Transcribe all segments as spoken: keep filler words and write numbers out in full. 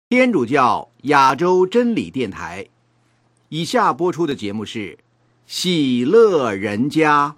天主教亚洲真理电台，以下播出的节目是《喜乐人家》。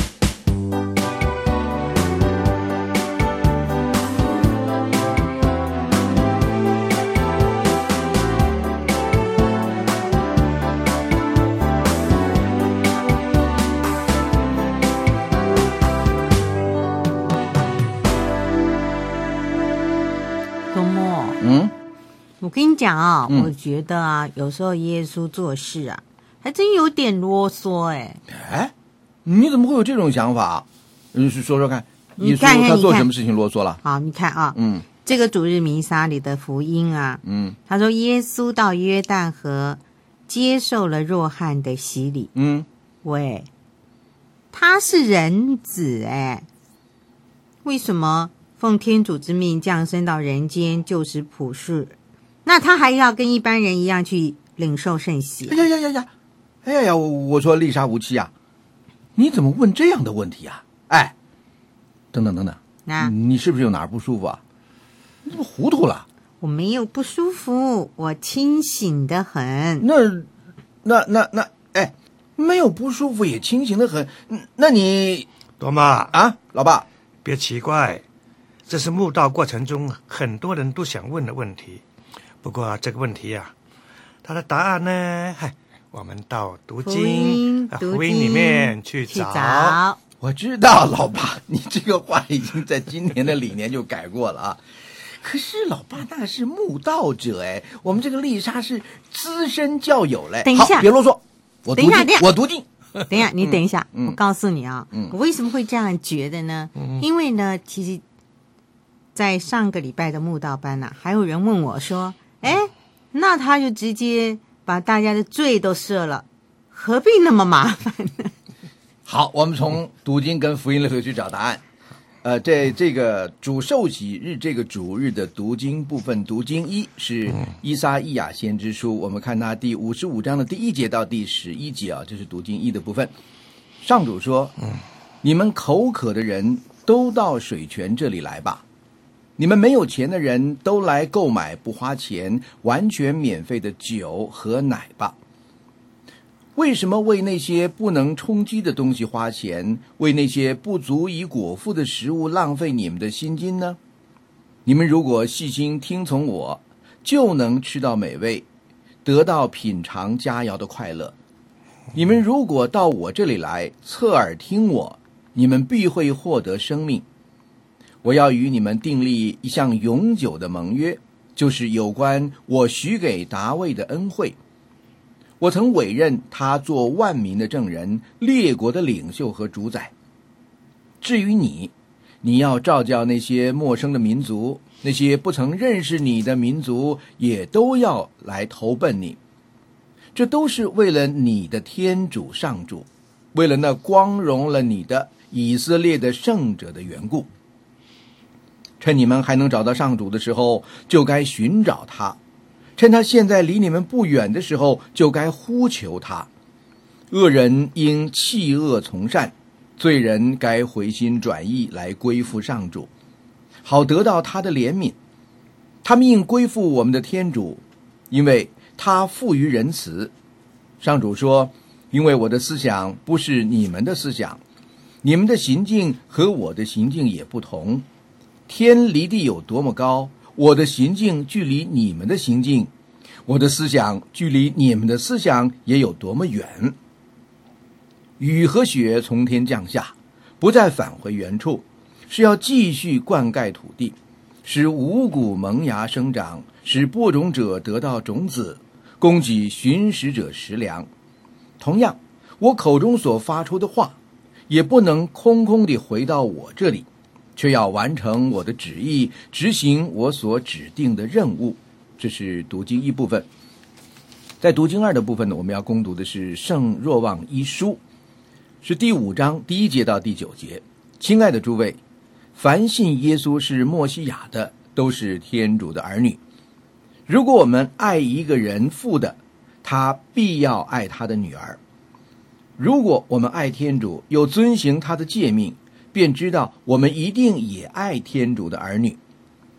周末， 嗯， 我跟你讲啊、 嗯我觉得啊，有时候耶稣做事啊，还真有点啰嗦哎。 哎，你怎么会有这种想法？嗯，说说看，耶你看看稣他做你看什么事情啰嗦了？ 好，你看啊， 嗯这个主日弥撒里的福音啊， 嗯他说耶稣到约旦河接受了若翰的洗礼。 嗯， 喂，他是人子哎，为什么奉天主之命降生到人间救死普世？那他还要跟一般人一样去领受圣洗哎？呀呀呀呀，哎呀呀，我我说丽莎无期啊，你怎么问这样的问题啊？哎，等等等等， 啊， 你是不是有哪儿不舒服啊？你怎么糊涂了？ 我没有不舒服，我清醒得很。 那那那那，哎，没有不舒服也清醒得很。嗯那你多妈， 啊，老爸， 别奇怪，这是慕道过程中很多人都想问的问题。不过这个问题啊，它的答案呢，嗨，我们到读福经音， 啊读福音里面去去找。 找。 我知道，老爸，你这个话已经在今年的里年就改过了啊。可是老爸那是慕道者哎，我们这个丽莎是资深教友嘞。 等一下好别啰嗦，我读经等一下等一，下我读经。 等一下，你等一下， 嗯我告诉你啊、 嗯我为什么会这样觉得呢？因为呢，其实，在上个礼拜的慕道班呐、啊，还有人问我说：“哎，那他就直接把大家的罪都赦了，何必那么麻烦呢好，我们从读经跟福音里头去找答案。呃，这这个主受洗日这个主日的读经部分，读经一是依撒意亚先知书，我们看它第五十五章的第一节到第十一节啊，这是读经一的部分。上主说：“你们口渴的人都到水泉这里来吧，你们没有钱的人都来购买不花钱、完全免费的酒和奶吧。”为什么为那些不能充饥的东西花钱，为那些不足以果腹的食物浪费你们的薪金呢？你们如果细心听从我，就能吃到美味，得到品尝佳肴的快乐。你们如果到我这里来，侧耳听我，你们必会获得生命。我要与你们订立一项永久的盟约，就是有关我许给大卫的恩惠。我曾委任他做万民的证人，列国的领袖和主宰。至于你，你要召叫那些陌生的民族，那些不曾认识你的民族，也都要来投奔你。这都是为了你的天主上主，为了那光荣了你的以色列的圣者的缘故。趁你们还能找到上主的时候，就该寻找他。趁他现在离你们不远的时候，就该呼求他。恶人应弃恶从善，罪人该回心转意来归附上主，好得到他的怜悯。他们应归附我们的天主，因为他富于仁慈。上主说：因为我的思想不是你们的思想，你们的行径和我的行径也不同。天离地有多么高，我的行径距离你们的行径，我的思想距离你们的思想也有多么远。雨和雪从天降下，不再返回原处，是要继续灌溉土地，使五谷萌芽生长，使播种者得到种子，供给寻食者食粮。同样，我口中所发出的话，也不能空空地回到我这里，却要完成我的旨意，执行我所指定的任务。这是读经一部分。在读经二的部分呢，我们要攻读的是圣若望一书，是第五章第一节到第九节。亲爱的诸位，凡信耶稣是默西亚的，都是天主的儿女。如果我们爱一个人父的，他必要爱他的女儿。如果我们爱天主，又遵行他的诫命，便知道我们一定也爱天主的儿女。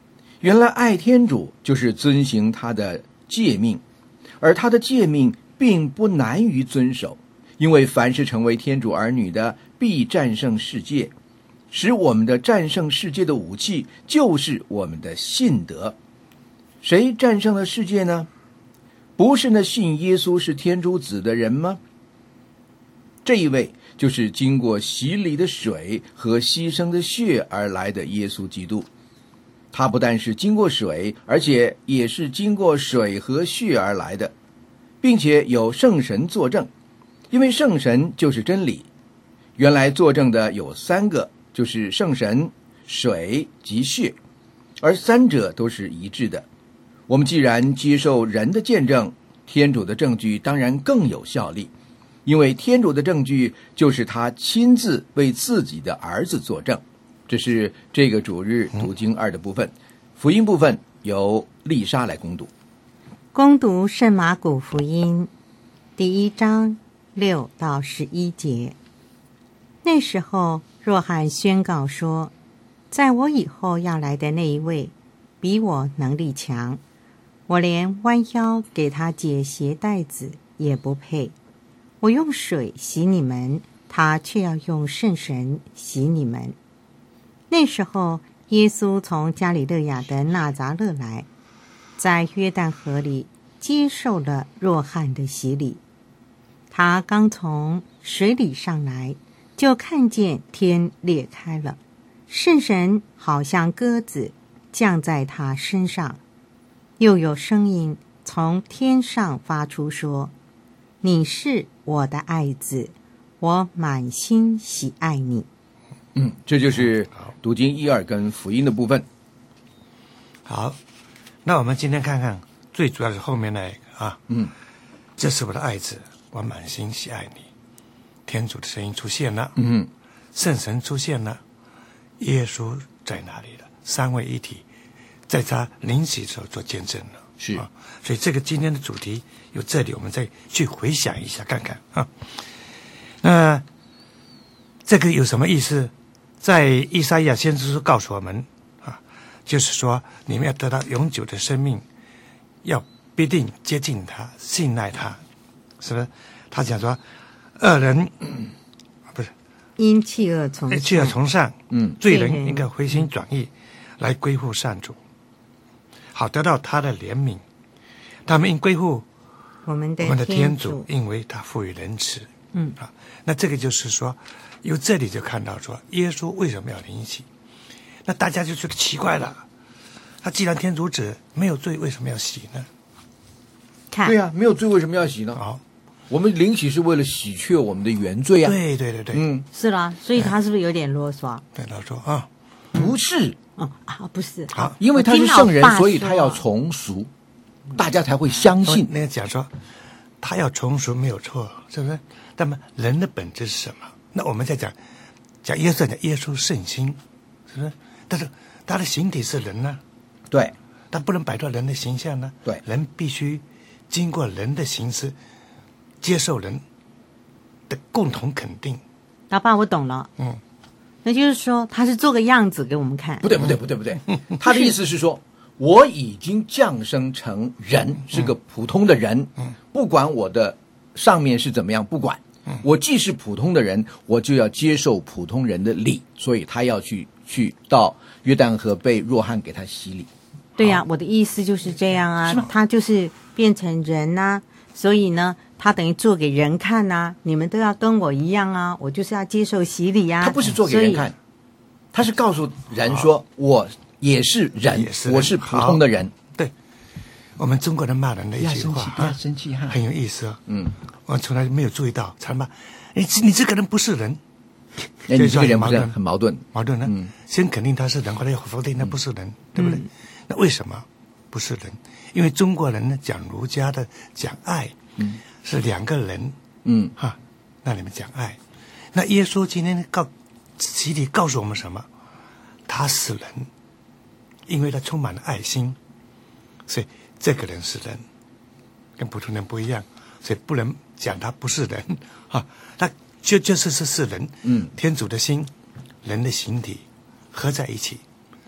原来爱天主就是遵行他的诫命，而他的诫命并不难于遵守，因为凡是成为天主儿女的，必战胜世界。使我们的战胜世界的武器就是我们的信德。谁战胜了世界呢？不是那信耶稣是天主子的人吗？这一位就是经过洗礼的水和牺牲的血而来的耶稣基督。他不但是经过水，而且也是经过水和血而来的，并且有圣神作证，因为圣神就是真理。原来作证的有三个，就是圣神、水及血，而三者都是一致的。我们既然接受人的见证，天主的证据当然更有效力，因为天主的证据就是他亲自为自己的儿子作证。这是这个主日读经二的部分，福音部分由丽莎来攻读。 攻读圣马古福音第一章六到十一节。那时候，若翰宣告说，在我以后要来的那一位，比我能力强，我连弯腰给他解鞋带子也不配。我用水洗你们，他却要用圣神洗你们。那时候，耶稣从加里勒亚的纳匝勒来，在约旦河里接受了若翰的洗礼。他刚从水里上来，就看见天裂开了，圣神好像鸽子降在他身上，又有声音从天上发出说，你是我的爱子，我满心喜爱你。 嗯，这就是读经一二跟福音的部分。 好，那我们今天看看最主要是后面那一个啊， 嗯， 这是我的爱子，我满心喜爱你。天主的声音出现了， 嗯， 圣神出现了，耶稣在哪里了？三位一体，在他临洗的时候做见证了， 是啊，所以这个今天的主题由这里我们再去回想一下看看啊。那这个有什么意思？在以赛亚先知书告诉我们啊，就是说你们要得到永久的生命，要必定接近他，信赖他，是不是？他讲说，恶人、嗯、不是因弃恶从弃恶从善， 嗯， 罪人应该回心转意，来归附善主，好得到他的怜悯。他们应归附我们的我们的天主主，因为他富于仁慈。 嗯啊，那这个就是说，由这里就看到说，耶稣为什么要临洗？那大家就觉得奇怪了，他既然天主子没有罪，为什么要洗呢？ 看对啊，没有罪为什么要洗呢？ 好， 我们临洗是为了洗却我们的原罪啊。 对对对对， 嗯， 是啦，所以他是不是有点啰嗦？ 对，他说啊， 不是， 哦啊，不是， 好， 因为他是圣人我听老爸， 所以他要说从俗，大家才会相信。 那个讲说，他要从俗没有错，是不是？那么人的本质是什么？那我们在讲讲耶稣讲耶稣圣心，是不是？但是他的形体是人呢、 对， 他不能摆脱人的形象呢。 对人必须经过人的形式，接受人的共同肯定。 老爸，我懂了。 嗯， 那就是说他是做个样子给我们看。 不对，不对，不对，不对。他的意思是说，我已经降生成人，是个普通的人，不管我的上面是怎么样，不管。我既是普通的人，我就要接受普通人的礼，所以他要去去到约旦河被若翰给他洗礼。 对呀、啊，我的意思就是这样啊，他就是变成人呐、啊，所以呢，他等于做给人看呐、啊，你们都要跟我一样啊，我就是要接受洗礼啊。 他不是做给人看，他是告诉人说，我也是人， 也是人我是普通的人。 对，我们中国人骂人的一句话， 不要生气哈、 啊，很有意思哦。 嗯， 我从来没有注意到，常骂你，你这个人不是人。 哎，你这个人不是很矛盾？ 矛盾呢？嗯，先肯定他是人，后来又否定他不是人，嗯、对不对？嗯、那为什么不是人？因为中国人呢讲儒家的讲爱，嗯，是两个人， 嗯哈，那你们讲爱，那耶稣今天告洗礼告诉我们什么？他是人，因为他充满了爱心，所以这个人是人，跟普通人不一样，所以不能讲他不是人啊，他就就是是是人， 嗯， 天主的心，人的形体合在一起，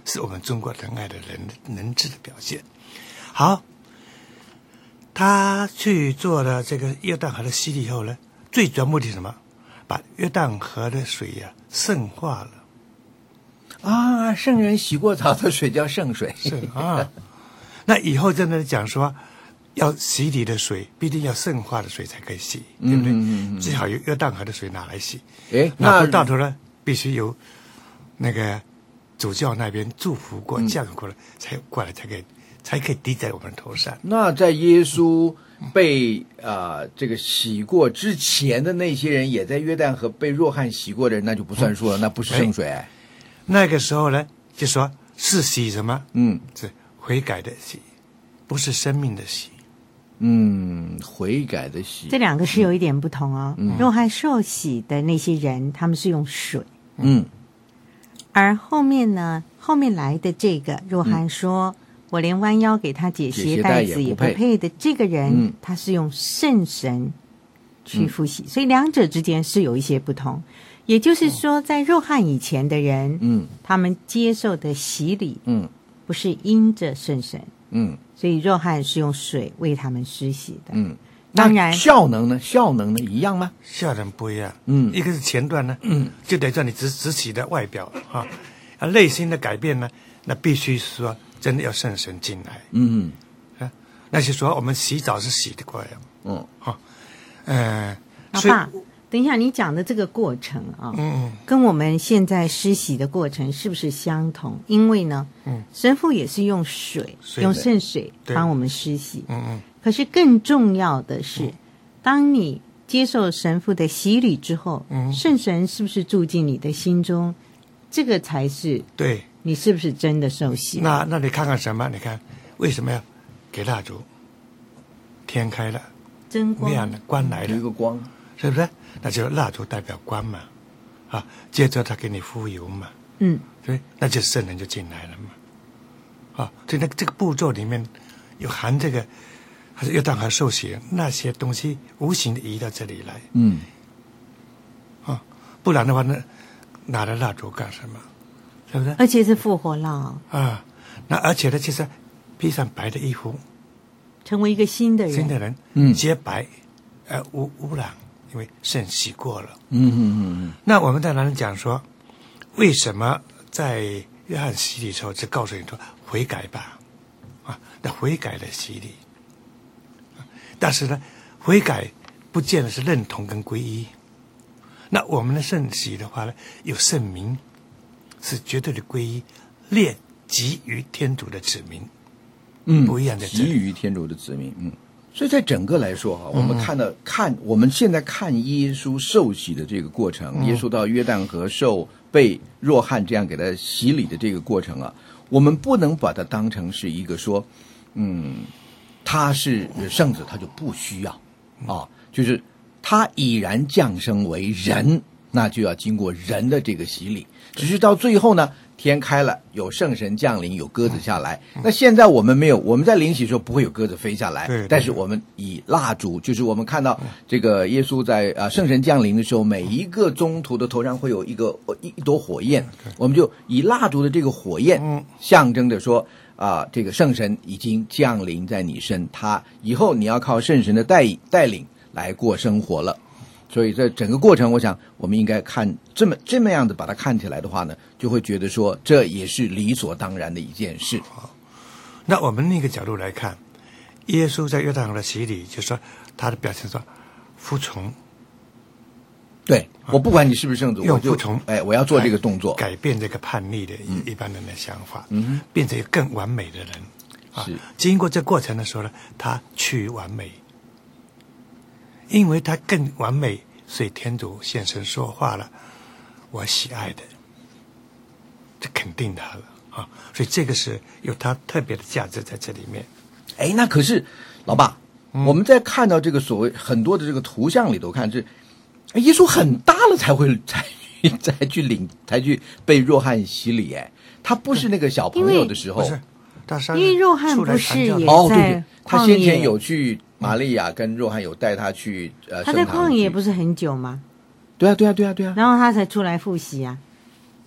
是我们中国仁爱的人人治的表现。好，他去做了这个约旦河的洗礼后呢，最主要目的是什么？把约旦河的水呀、啊、圣化了。 啊，圣人洗过澡的水叫圣水。 是啊，那以后真的讲说，要洗礼的水必定要圣化的水才可以洗，对不对？ 嗯嗯嗯、 最好有约旦河的水拿来洗。 哎， 那那到头呢，必须由那个主教那边祝福过、 嗯、 降过了，才过来才可以才可以滴在我们头上。 那在耶稣被啊、呃、这个洗过之前的那些人，也在约旦河被若翰洗过的人，那就不算数了，嗯、那不是圣水。哎那个时候呢，就说是洗什么？ 嗯， 是悔改的洗，不是生命的洗。 嗯，悔改的洗， 这两个是有一点不同哦。 嗯、 若翰受洗的那些人，他们是用水， 嗯， 而后面呢，后面来的这个若翰说、嗯、我连弯腰给他解鞋带子也不配的这个人、嗯、他是用圣神去复洗、嗯、所以两者之间是有一些不同。也就是说，在若翰以前的人，嗯，他们接受的洗礼，嗯，不是因着圣神，嗯，所以若翰是用水为他们施洗的， 嗯， 当然效能呢？效能呢一样吗？ 效能不一样， 嗯， 一个是前段呢，嗯，就得叫你只只洗的外表啊，啊，内心的改变呢，那必须说真的要圣神进来， 嗯， 啊，那就说我们洗澡是洗的过来， 嗯， 好，呃， 老爸。等一下，你讲的这个过程啊，嗯，跟我们现在施洗的过程是不是相同？因为呢，嗯，神父也是用水， 水用圣水帮我们施洗， 嗯嗯。 可是更重要的是，嗯、当你接受神父的洗礼之后，嗯，圣神是不是住进你的心中？这个才是对你是不是真的受洗？ 那那你看看什么？你看为什么要给蜡烛？天开了， 真光亮了，光来了， 有一个光， 是不是？那就蜡烛代表光嘛，啊，接着他给你敷油嘛， 嗯， 对，那就圣人就进来了嘛，啊，所以那这个步骤里面有含这个，还是约旦河受洗那些东西无形的移到这里来， 嗯， 啊，不然的话呢，拿了蜡烛干什么？是不是？ 而且是复活蜡啊，那而且呢，就是披上白的衣服， 成为一个新的人， 新的人， 嗯， 洁白，呃，无污染。因为圣洗过了， 嗯嗯嗯嗯。 那我们在哪里讲说，为什么在约翰洗礼之后只告诉你说悔改吧，啊，那悔改的洗礼，但是呢，悔改不见得是认同跟皈依。那我们的圣洗的话呢，有圣名，是绝对的皈依，列给予天主的子民， 嗯， 不一样的给予天主的子民，嗯。所以在整个来说哈，我们看到、嗯、看我们现在看耶稣受洗的这个过程，嗯、耶稣到约旦河受被若翰这样给他洗礼的这个过程啊，我们不能把它当成是一个说，嗯，他是圣子，他就不需要啊，就是他已然降生为人，那就要经过人的这个洗礼，只是到最后呢。天开了，有圣神降临，有鸽子下来。嗯、那现在我们没有，我们在灵洗的时候不会有鸽子飞下来， 对对对， 但是我们以蜡烛，就是我们看到这个耶稣在啊、呃、圣神降临的时候，每一个宗徒的头上会有一个一一朵火焰，我们就以蜡烛的这个火焰，嗯、象征着说啊、呃，这个圣神已经降临在你身，他以后你要靠圣神的带带领来过生活了。所以这整个过程，我想我们应该看这么这么样的把它看起来的话呢，就会觉得说这也是理所当然的一件事。 好，那我们另一个角度来看，耶稣在约旦河的洗礼，就是说他的表现说服从。 对，我不管你是不是圣子， 用服从， 哎，我要做这个动作， 改变这个叛逆的一、嗯、一般人的想法， 嗯， 变成一个更完美的人。 是， 啊、经过这过程的时候呢，他趋于完美。因为他更完美，所以天主现身说话了，我喜爱的，这肯定他了啊！所以这个是有他特别的价值在这里面。 哎，那可是老爸，嗯、我们在看到这个所谓很多的这个图像里头看是，耶稣很大了才会才才去领才去被若翰洗礼，哎，他不是那个小朋友的时候， 不是，他因为若翰不是也在哦，对对，他先前有去。玛利亚跟若翰有带他去呃， 他在旷野不是很久吗？ 对啊，对啊，对啊，对啊。 然后他才出来复习啊。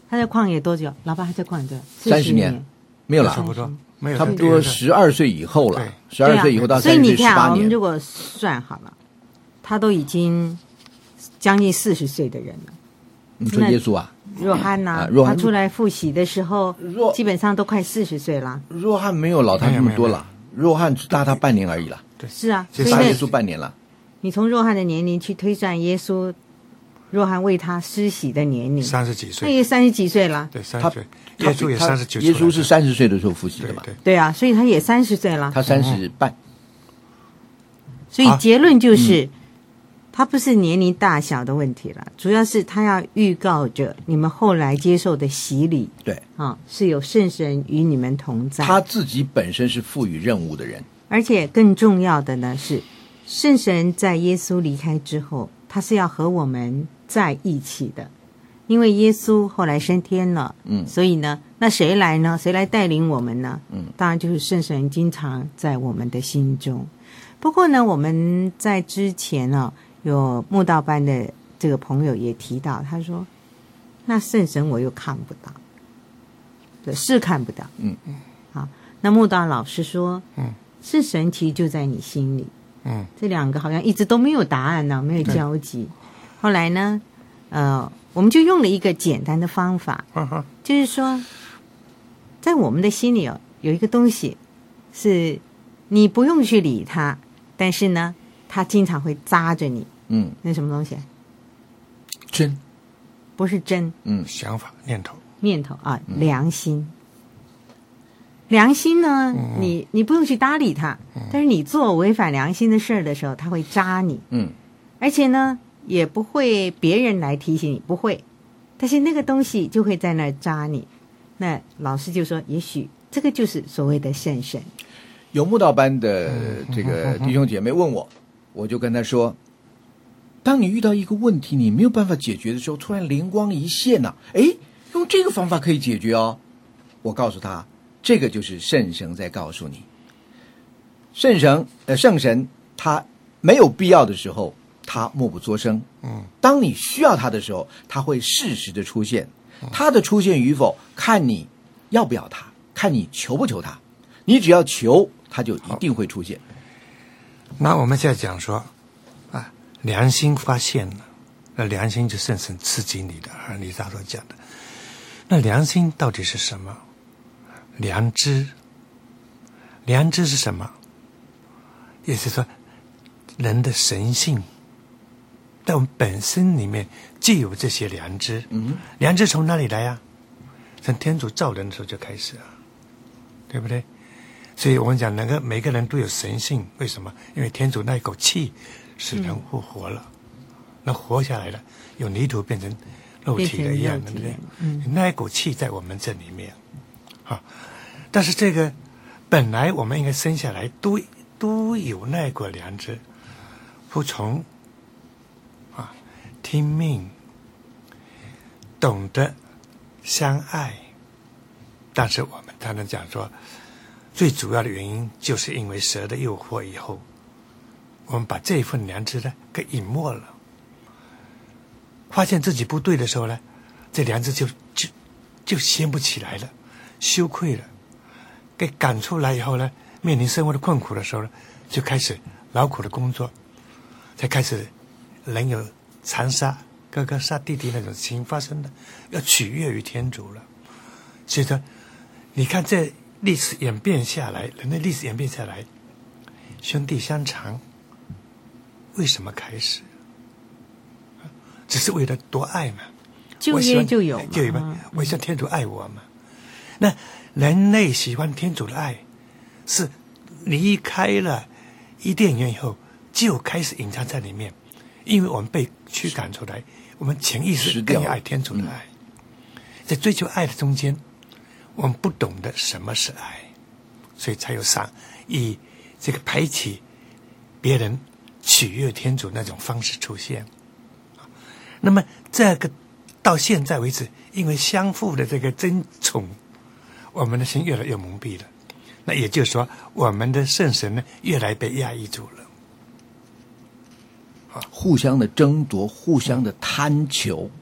他在旷野多久？老爸他在旷野多久？ 三十年，没有了， 差不多，没有差不多十二岁以后了对， 十二岁以后到所以三十岁你看啊，我们十八年如。果算好了，他都已经将近四十岁的人了。 你说耶稣啊？ 若翰呐、 啊若翰他出来复习的时候若， 基本上都快四十岁了。 若翰没有老他这么多了，若翰只大他半年而已了， 是啊， 就所以大耶那稣半年了。 你从若翰的年龄去推算耶稣，若翰为他施洗的年龄， 三十几那岁， 也三十几岁了。 对，三他十岁， 他耶稣也他三十九， 耶稣是三十岁的时候复习的嘛？ 对对， 对啊，所以他也三十岁了。 他三十半。 所以结论就是， 嗯他不是年龄大小的问题了，主要是他要预告着你们后来接受的洗礼对， 啊，是有圣神与你们同在。 他自己本身是赋予任务的人。 而且更重要的呢是，圣神在耶稣离开之后，他是要和我们在一起的，因为耶稣后来升天了， 嗯所以呢，那谁来呢？谁来带领我们呢？ 嗯， 当然就是圣神经常在我们的心中。不过呢，我们在之前呢、有慕道班的这个朋友也提到，他说：“那圣神我又看不到，对，是看不到。” 嗯嗯，好，那慕道老师说：“ 嗯， 是神其实就在你心里。” 嗯， 这两个好像一直都没有答案呢，没有交集。后来呢，呃，我们就用了一个简单的方法， 哈哈， 就是说，在我们的心里哦，有一个东西是你不用去理它，但是呢，它经常会扎着你。 嗯， 那什么东西？ 真， 不是真嗯想法念头， 念头啊，良心。良心呢，你你不用去搭理它，但是你做违反良心的事儿的时候，它会扎你。 嗯而且呢，也不会别人来提醒你，不会，但是那个东西就会在那儿扎你。那老师就说，也许这个就是所谓的圣神。 有慕道班的这个弟兄姐妹问我，我就跟他说：当你遇到一个问题你没有办法解决的时候，突然灵光一现呐、啊，哎，用这个方法可以解决哦。我告诉他，这个就是圣神在告诉你，圣神呃圣神他没有必要的时候，他默不作声。 嗯， 当你需要他的时候，他会适时的出现。他的出现与否，看你要不要他，看你求不求他。你只要求，他就一定会出现。 那我们现在讲说，啊，良心发现了，那良心就圣神刺激你的，而李大所讲的，那良心到底是什么？良知，良知是什么？也就是说，人的神性，在我们本身里面就有这些良知。 嗯， 良知从哪里来啊？从天主造人的时候就开始啊，对不对？所以我们讲，那个每个人都有神性，为什么？因为天主那一口气使人复活了，那活下来了，有泥土变成肉体的一样的，对不对？ 嗯， 那一口气在我们这里面，啊，但是这个本来我们应该生下来都都有那个良知，服从，啊，听命，懂得相爱，但是我们才能讲说。最主要的原因，就是因为蛇的诱惑以后，我们把这份良知呢给隐没了。发现自己不对的时候呢，这良知就就就掀不起来了，羞愧了。给赶出来以后呢，面临生活的困苦的时候呢，就开始劳苦的工作，才开始人有残杀哥哥杀弟弟那种情发生的，要取悦于天主了。所以说，你看这。历史演变下来，人类历史演变下来，兄弟相残，为什么开始？只是为了多爱嘛？ 旧约就有嘛， 就有嘛。我希望天主爱我嘛。那人类喜欢天主的爱，是离开了伊甸园以后就开始隐藏在里面，因为我们被驱赶出来，我们潜意识更要爱天主的爱，在追求爱的中间。我们不懂得什么是爱，所以才有上以这个排挤别人、取悦天主那种方式出现。那么这个到现在为止，因为相互的这个争宠，我们的心越来越蒙蔽了。那也就是说，我们的圣神呢，越来被压抑住了。 互相的争夺，互相的贪求，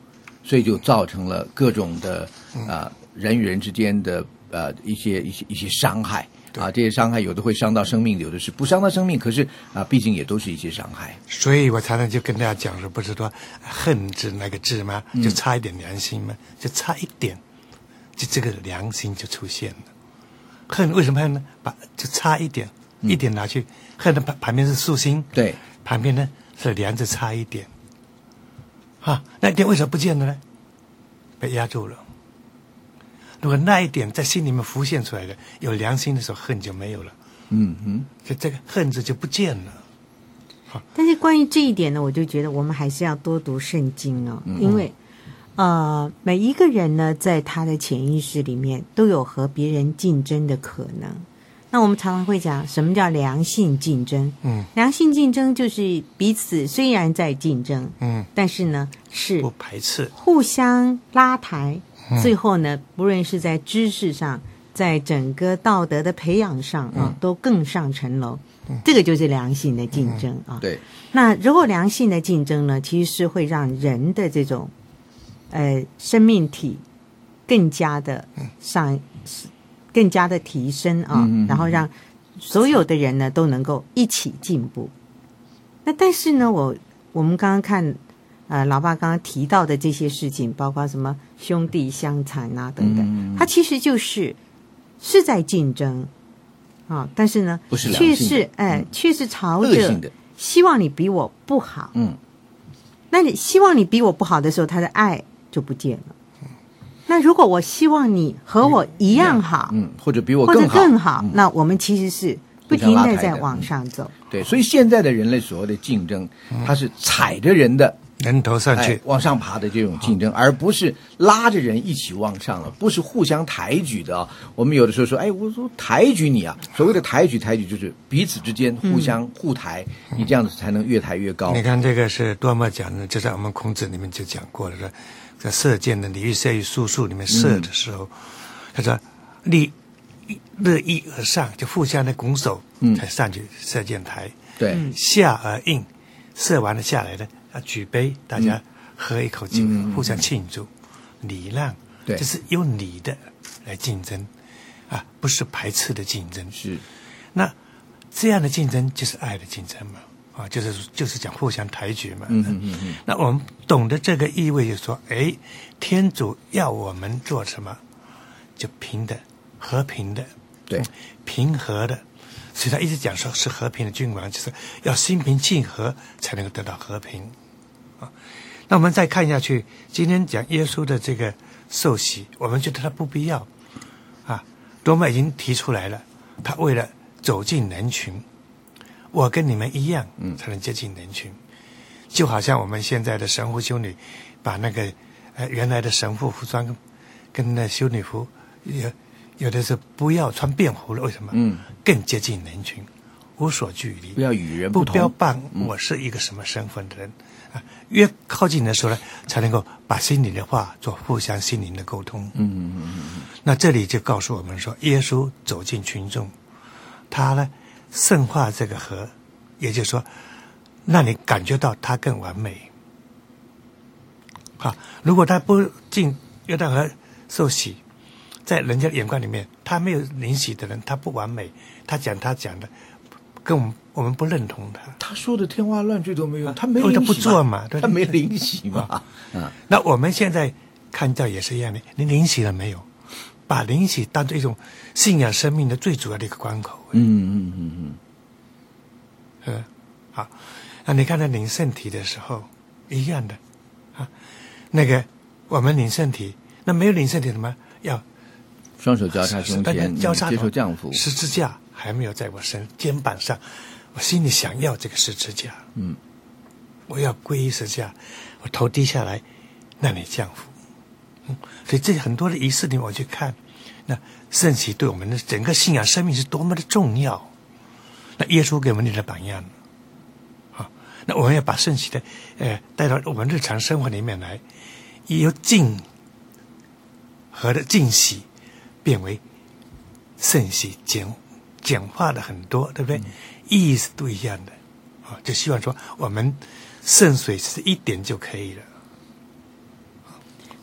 所以就造成了各种的啊、呃、人与人之间的呃一些一些一些伤害啊，这些伤害有的会伤到生命，有的是不伤到生命，可是啊，毕竟也都是一些伤害。 所以我常常就跟大家讲说，不是说恨字那个字吗？就差一点良心吗？嗯、就差一点，就这个良心就出现了。恨为什么恨呢？把就差一点，嗯、一点拿去，恨的旁旁边是竖心， 对， 旁边呢是梁子差一点，啊，那一点为什么不见了呢？被压住了。如果那一点在心里面浮现出来的，有良心的时候，恨就没有了。 嗯哼， 所以这个恨字就不见了。 但是关于这一点呢，我就觉得我们还是要多读圣经哦，嗯、因为呃，每一个人呢，在他的潜意识里面都有和别人竞争的可能。那我们常常会讲，什么叫良性竞争？嗯，良性竞争就是彼此虽然在竞争，嗯，但是呢是不排斥， 互相拉抬。最后呢，不论是在知识上，在整个道德的培养上啊，都更上层楼。这个就是良性的竞争啊。 对。 那如果良性的竞争呢，其实是会让人的这种呃生命体更加的上，更加的提升啊，然后让所有的人呢都能够一起进步。那但是呢，我我们刚刚看。呃，老爸刚刚提到的这些事情，包括什么兄弟相残啊等等，嗯、它其实就是是在竞争啊，但是呢， 不是却是哎，嗯、却是朝着希望你比我不好。嗯，那你希望你比我不好的时候，他的爱就不见了。嗯、那如果我希望你和我一样好， 嗯，或者比我更好， 或者更好，嗯、那我们其实是不停的在往上走。 嗯、对，所以现在的人类所谓的竞争，它是踩着人的。 人头上去、 哎、往上爬的这种竞争，而不是拉着人一起往上了，不是互相抬举的啊。我们有的时候说，哎，我说抬举你啊，所谓的抬举，抬举就是彼此之间互相互抬，嗯、你这样子才能越抬越高。 你看这个是多么讲呢？就在我们孔子里面就讲过了，说在射箭的礼乐射御书数里面射的时候，嗯、他说立乐毅而上，就互相的拱手，嗯、才上去射箭台。 对， 下而应，射完了下来的。啊，举杯，大家喝一口酒，嗯、互相庆祝，礼让， 对， 这是用礼的来竞争，啊，不是排斥的竞争。 是， 那这样的竞争就是爱的竞争嘛，啊，就是就是讲互相抬举嘛。嗯嗯嗯嗯。那我们懂得这个意味，就是说，哎，天主要我们做什么，就平的、和平的， 对， 嗯、平和的。所以他一直讲说是和平的君王，就是要心平气和才能够得到和平。啊，那我们再看下去，今天讲耶稣的这个受洗，我们觉得他不必要啊。罗马已经提出来了，他为了走进人群，我跟你们一样，嗯，才能接近人群。就好像我们现在的神父修女，把那个呃原来的神父服装跟跟那修女服有有的是不要穿便服了，为什么？嗯，更接近人群，无所距离， 不要与人不同， 不标榜我是一个什么身份的人。嗯越靠近的时候呢，才能够把心里的话做互相心灵的沟通。嗯嗯嗯嗯。那这里就告诉我们说，耶稣走进群众，他呢圣化这个和，也就是说，让你感觉到他更完美。好，如果他不进约旦河受洗，在人家的眼光里面，他没有灵洗的人，他不完美，他讲他讲的，跟我们我们不认同他。 他说的天花乱坠都没有，他没灵洗他不做嘛， 他没灵洗嘛。 啊，嗯、那我们现在看到也是一样的，你灵洗了没有？把灵洗当作一种信仰生命的最主要的一个关口。 嗯嗯嗯嗯。 呃，好，那你看到领圣体的时候一样的啊，那个我们领圣体，那没有领圣体什么要双手交叉胸前， 交叉接受降服， 十字架还没有在我身肩膀上，我心里想要这个十字架，嗯，我要皈依十字架，我头低下来，让你降服，嗯，所以这很多的仪式里面我去看，那圣洗对我们的整个信仰生命是多么的重要，那耶稣给我们立了榜样，啊，那我们要把圣洗的呃带到我们日常生活里面来，由敬和的敬洗变为圣洗，简简化了很多，对不对？嗯、意义是都一样的啊，就希望说我们圣水是一点就可以了。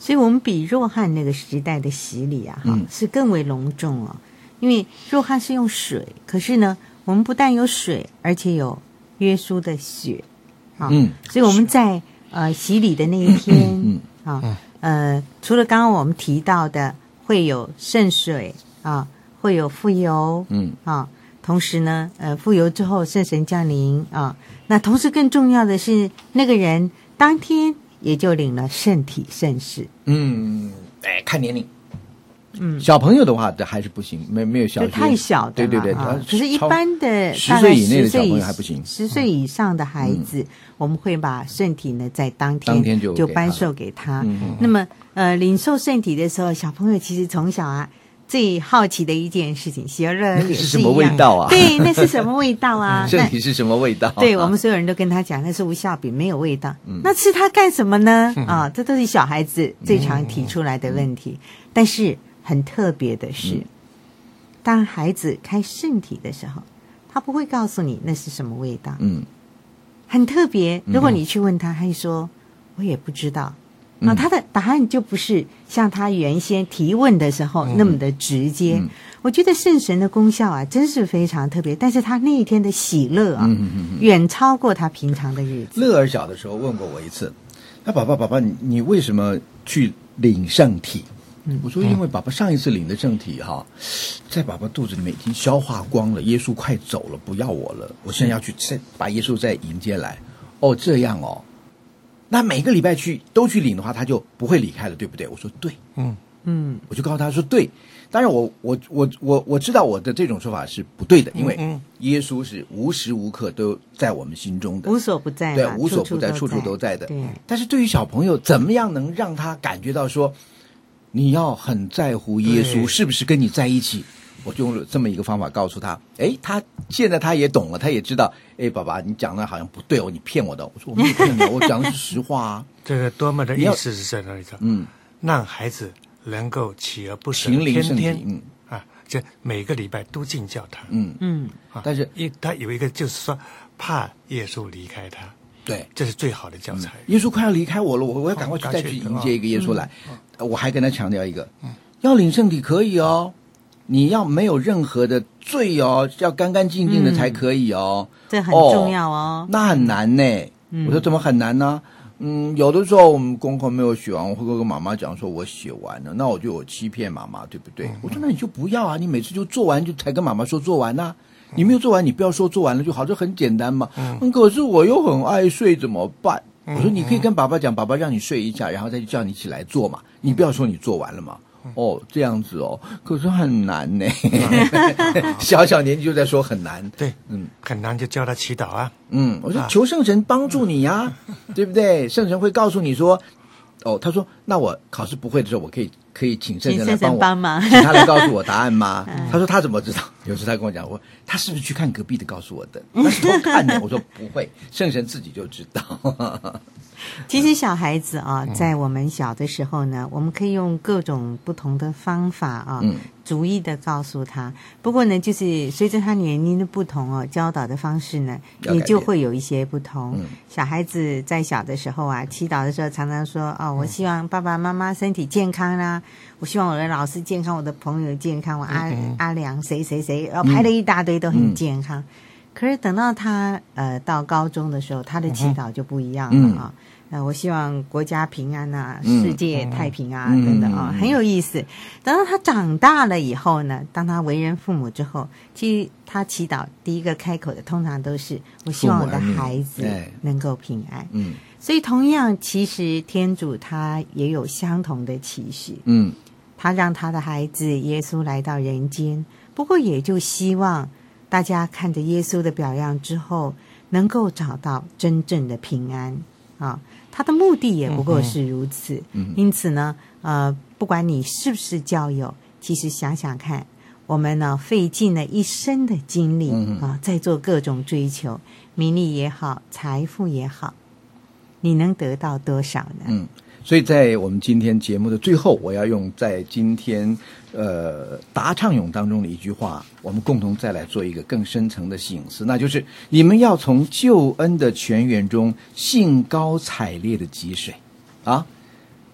所以我们比若翰那个时代的洗礼啊，哈、 嗯， 是更为隆重哦。因为若翰是用水，可是呢，我们不但有水，而且有耶稣的血，啊， 嗯， 所以我们在呃洗礼的那一天， 嗯啊，呃，除了刚刚我们提到的会有圣水啊，会有傅油， 嗯啊，同时呢，呃，傅油之后圣神降临啊，那同时更重要的是，那个人当天也就领了圣体圣事， 嗯，哎，看年龄。 嗯， 小朋友的话，这还是不行，没没有小就学太小的对对对， 啊。 他可是，一般的十大概岁以内的小十岁以朋友还不行， 十岁以上的孩子，我们会把圣体呢在当天当天就就给他颁授给他。 嗯那么，呃，领受圣体的时候，小朋友其实从小啊最好奇的一件事情，喜儿乐也是什么是一样味道啊？ 对，那是什么味道啊？ 圣体是什么味道啊？ 对我们所有人都跟他讲，那是无效饼，没有味道。 嗯那吃它干什么呢？啊，这都是小孩子最常提出来的问题。但是很特别的是， 嗯当孩子开圣体的时候，他不会告诉你那是什么味道。 嗯， 很特别。如果你去问他，他会说：“我也不知道。”那他的答案就不是像他原先提问的时候那么的直接。 嗯我觉得圣神的功效啊，真是非常特别。但是他那一天的喜乐啊， 嗯嗯嗯嗯远超过他平常的日子。 乐儿小的时候问过我一次，那爸爸爸爸，你你为什么去领圣体？我说因为爸爸上一次领的圣体哈，在爸爸肚子里面已经消化光了，耶稣快走了，不要我了，我现在要去再把耶稣再迎接来。哦，这样哦，那每个礼拜去都去领的话，他就不会离开了，对不对？我说对， 嗯嗯， 我就告诉他说对。当然我，我我我我知道我的这种说法是不对的，因为嗯嗯耶稣是无时无刻都在我们心中的， 无所不在对嘛， 无所不在，处处处都在的。 对， 但是对于小朋友，怎么样能让他感觉到说，你要很在乎耶稣对是不是跟你在一起？我就用了这么一个方法告诉他，哎，他现在他也懂了，他也知道，哎，爸爸，你讲的好像不对哦，你骗我的。我说我没有骗你，我讲的是实话啊。 这个多么的意思是在哪里？ 嗯， 让孩子能够锲而不舍， 勤领圣体天天嗯啊，这每个礼拜都进教堂。 嗯嗯， 啊但是一他有一个就是说，怕耶稣离开他， 对， 这是最好的教材。 耶稣快要离开我了，我我要赶快去再去迎接一个耶稣来。呃我还跟他强调一个，要领圣体可以哦，你要没有任何的罪哦，要干干净净的才可以哦。 这很重要哦。 那很难呢。我说怎么很难呢？嗯，有的时候我们功课没有写完，我会跟妈妈讲说我写完了，那我就有欺骗妈妈，对不对？我说那你就不要啊，你每次就做完就才跟妈妈说做完呐、啊。你没有做完，你不要说做完了就好，这很简单嘛。嗯，可是我又很爱睡，怎么办？我说你可以跟爸爸讲，爸爸让你睡一下，然后再叫你起来做嘛。你不要说你做完了嘛。哦，这样子哦，可是很难呢。小小年纪就在说很难， 对， 嗯， 很难就教他祈祷啊。 嗯，我说求圣神帮助你呀、啊，对不对？圣神会告诉你说，哦，他说那我考试不会的时候，我可以可以请圣神来帮我， 帮忙， 请他来告诉我答案吗？他说他怎么知道？有时他跟我讲，我他是不是去看隔壁的告诉我的？那是偷看的。我说不会，圣神自己就知道。 其实小孩子啊，在我们小的时候呢，我们可以用各种不同的方法啊， 嗯逐一的告诉他。不过呢，就是随着他年龄的不同哦，教导的方式呢， 要改变也就会有一些不同。 嗯小孩子在小的时候啊，祈祷的时候常常说：“哦，我希望爸爸妈妈身体健康啦、啊，我希望我的老师健康，我的朋友健康，我阿、 嗯阿良谁谁谁，然后排了一大堆都很健康。可是等到他呃到高中的时候，他的祈祷就不一样了啊。呃，我希望国家平安啊， 嗯世界太平啊， 嗯等等啊， 嗯很有意思。等到他长大了以后呢，当他为人父母之后，其实他祈祷第一个开口的，通常都是我希望我的孩子父母儿女哎能够平安。 嗯所以同样，其实天主他也有相同的期许， 嗯他让他的孩子耶稣来到人间，不过也就希望大家看着耶稣的表样之后，能够找到真正的平安啊。他的目的也不过是如此。 嗯因此呢，呃，不管你是不是教友，其实想想看，我们呢费尽了一生的精力嗯啊，在做各种追求，名利也好，财富也好，你能得到多少呢？ 嗯。所以在我们今天节目的最后，我要用在今天呃答唱咏当中的一句话，我们共同再来做一个更深层的省思，那就是你们要从救恩的泉源中兴高采烈的汲水啊！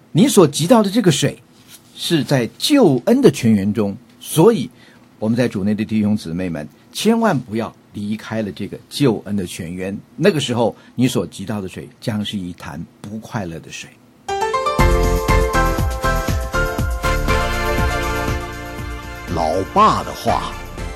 你所及到的这个水是在救恩的泉源中，所以我们在主内的弟兄姊妹们，千万不要离开了这个救恩的泉源，那个时候你所及到的水将是一潭不快乐的水。 老爸的话。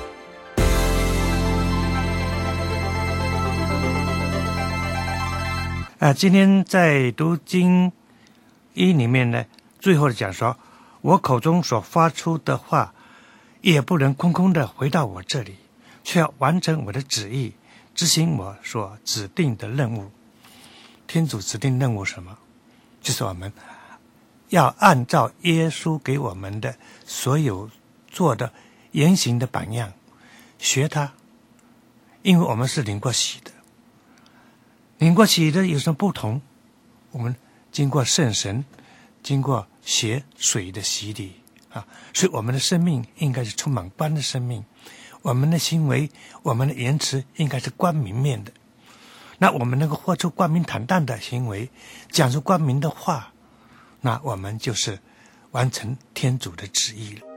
啊，今天在读经一里面呢，最后的讲说，我口中所发出的话，也不能空空的回到我这里，却要完成我的旨意，执行我所指定的任务。天主指定任务什么？就是我们要按照耶稣给我们的所有做的言行的榜样学他，因为我们是领过洗的。领过洗的有什么不同？我们经过圣神，经过血水的洗礼啊，所以我们的生命应该是充满光的生命，我们的行为，我们的言辞应该是光明面的。那我们能够活出光明坦荡的行为，讲出光明的话，那我们就是完成天主的旨意了。